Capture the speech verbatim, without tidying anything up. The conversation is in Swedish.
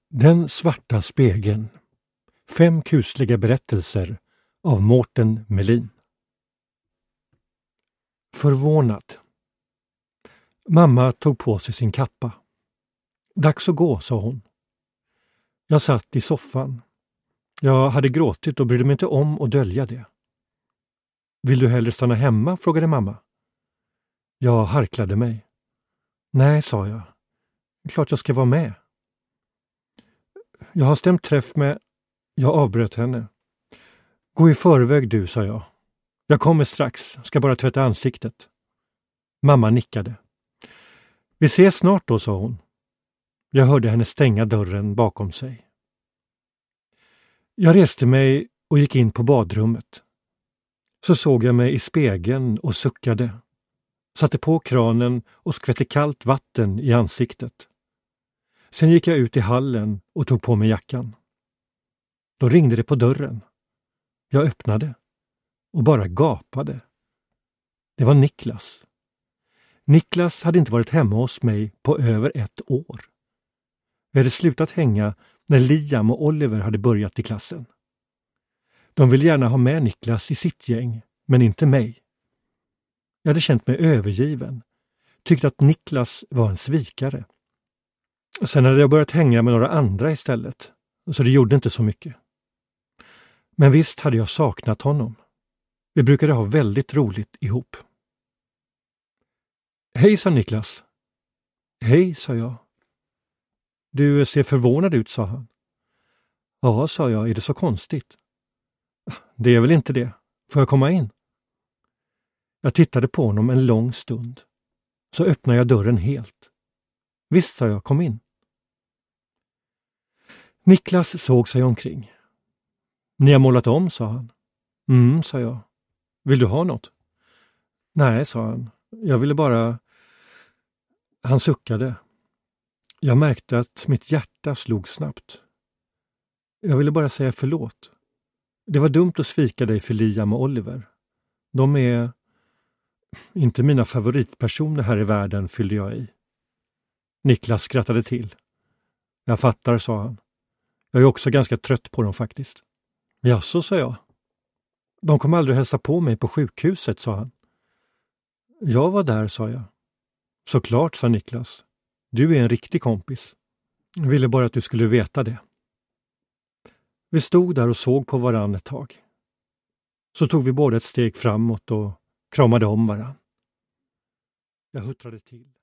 Den svarta spegeln. Fem kusliga berättelser av Mårten Melin. Förvånad. Mamma tog på sig sin kappa. Dags att gå, sa hon. Jag satt i soffan. Jag hade gråtit och brydde mig inte om att dölja det. Vill du hellre stanna hemma, frågade mamma. Jag harklade mig. Nej, sa jag. Klart jag ska vara med. Jag har stämt träff med... Jag avbröt henne. Gå i förväg du, sa jag. Jag kommer strax, ska bara tvätta ansiktet. Mamma nickade. Vi ses snart då, sa hon. Jag hörde henne stänga dörren bakom sig. Jag reste mig och gick in på badrummet. Så såg jag mig i spegeln och suckade. Satte på kranen och skvätte kallt vatten i ansiktet. Sen gick jag ut i hallen och tog på mig jackan. Då ringde det på dörren. Jag öppnade och bara gapade. Det var Niklas. Niklas hade inte varit hemma hos mig på över ett år. Vi hade slutat hänga när Liam och Oliver hade börjat i klassen. De ville gärna ha med Niklas i sitt gäng, men inte mig. Jag hade känt mig övergiven. Tyckte att Niklas var en svikare. Sen hade jag börjat hänga med några andra istället, så det gjorde inte så mycket. Men visst hade jag saknat honom. Vi brukade ha väldigt roligt ihop. Hej, sa Niklas. Hej, sa jag. Du ser förvånad ut, sa han. Ja, sa jag, är det så konstigt? Det är väl inte det. Får jag komma in? Jag tittade på honom en lång stund. Så öppnade jag dörren helt. Visst, sa jag, kom in. Niklas såg sig omkring. Ni har målat om, sa han. Mm, sa jag. Vill du ha något? Nej, sa han. Jag ville bara... Han suckade. Jag märkte att mitt hjärta slog snabbt. Jag ville bara säga förlåt. Det var dumt att svika dig för Liam och Oliver. De är inte mina favoritpersoner här i världen, fyllde jag i. Niklas skrattade till. Jag fattar, sa han. Jag är också ganska trött på dem faktiskt. Jaså, sa jag. De kom aldrig hälsa på mig på sjukhuset, sa han. Jag var där, sa jag. Såklart, sa Niklas. Du är en riktig kompis. Jag ville bara att du skulle veta det. Vi stod där och såg på varann ett tag. Så tog vi båda ett steg framåt och kramade om varann. Jag huttrade till.